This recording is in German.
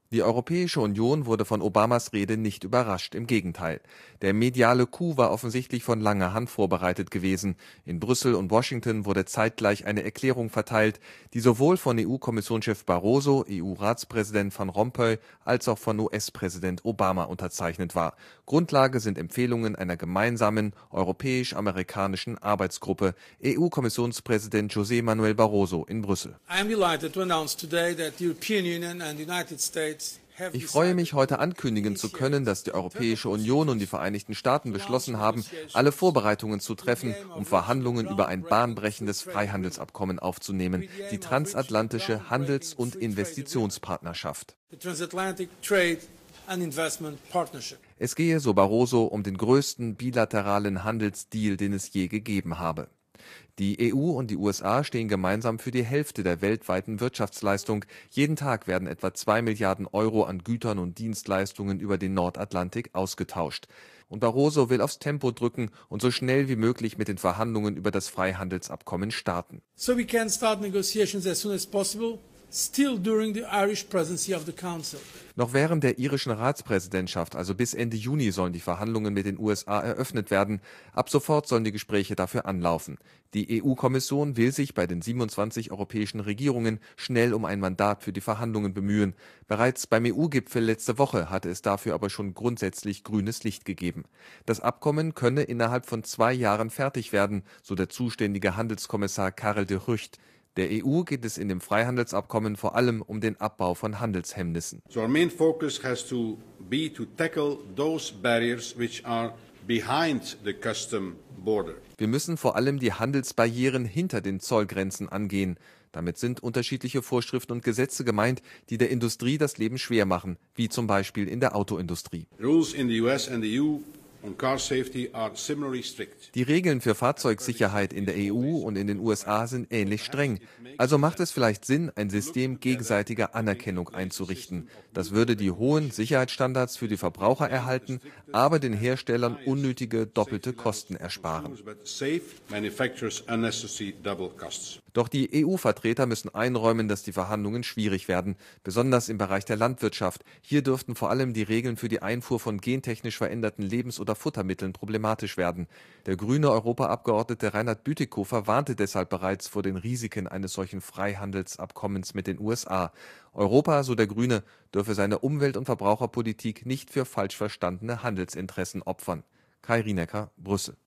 Die Europäische Union wurde von Obamas Rede nicht überrascht, im Gegenteil. Der mediale Coup war offensichtlich von langer Hand vorbereitet gewesen. In Brüssel und Washington wurde zeitgleich eine Erklärung verteilt, die sowohl von EU-Kommissionschef Barroso, EU-Ratspräsident Van Rompuy als auch von US-Präsident Obama unterzeichnet war. Grundlage sind Empfehlungen einer gemeinsamen europäisch-amerikanischen Arbeitsgruppe, EU-Kommissionspräsident José Manuel Barroso in Brüssel. Ich freue mich, heute ankündigen zu können, dass die Europäische Union und die Vereinigten Staaten beschlossen haben, alle Vorbereitungen zu treffen, um Verhandlungen über ein bahnbrechendes Freihandelsabkommen aufzunehmen, die transatlantische Handels- und Investitionspartnerschaft. Es gehe, so Barroso, um den größten bilateralen Handelsdeal, den es je gegeben habe. Die EU und die USA stehen gemeinsam für die Hälfte der weltweiten Wirtschaftsleistung. Jeden Tag werden etwa 2 Milliarden Euro an Gütern und Dienstleistungen über den Nordatlantik ausgetauscht. Und Barroso will aufs Tempo drücken und so schnell wie möglich mit den Verhandlungen über das Freihandelsabkommen starten. So we can start negotiations as soon as possible. Still during the Irish presidency of the Council. Noch während der irischen Ratspräsidentschaft, also bis Ende Juni, sollen die Verhandlungen mit den USA eröffnet werden. Ab sofort sollen die Gespräche dafür anlaufen. Die EU-Kommission will sich bei den 27 europäischen Regierungen schnell um ein Mandat für die Verhandlungen bemühen. Bereits beim EU-Gipfel letzte Woche hatte es dafür aber schon grundsätzlich grünes Licht gegeben. Das Abkommen könne innerhalb von 2 Jahren fertig werden, so der zuständige Handelskommissar Karel de Gucht. Der EU geht es in dem Freihandelsabkommen vor allem um den Abbau von Handelshemmnissen. So our main focus has to be to tackle those barriers which are behind the custom border. Wir müssen vor allem die Handelsbarrieren hinter den Zollgrenzen angehen. Damit sind unterschiedliche Vorschriften und Gesetze gemeint, die der Industrie das Leben schwer machen, wie zum Beispiel in der Autoindustrie. Rules in the US and the EU on car safety are similarly strict. Die Regeln für Fahrzeugsicherheit in der EU und in den USA sind ähnlich streng. Also macht es vielleicht Sinn, ein System gegenseitiger Anerkennung einzurichten. Das würde die hohen Sicherheitsstandards für die Verbraucher erhalten, aber den Herstellern unnötige doppelte Kosten ersparen. Doch die EU-Vertreter müssen einräumen, dass die Verhandlungen schwierig werden, besonders im Bereich der Landwirtschaft. Hier dürften vor allem die Regeln für die Einfuhr von gentechnisch veränderten Lebens- oder Futtermitteln problematisch werden. Der grüne Europaabgeordnete Reinhard Bütikofer warnte deshalb bereits vor den Risiken eines solchen Freihandelsabkommens mit den USA. Europa, so der Grüne, dürfe seine Umwelt- und Verbraucherpolitik nicht für falsch verstandene Handelsinteressen opfern. Kai Rienecker, Brüssel.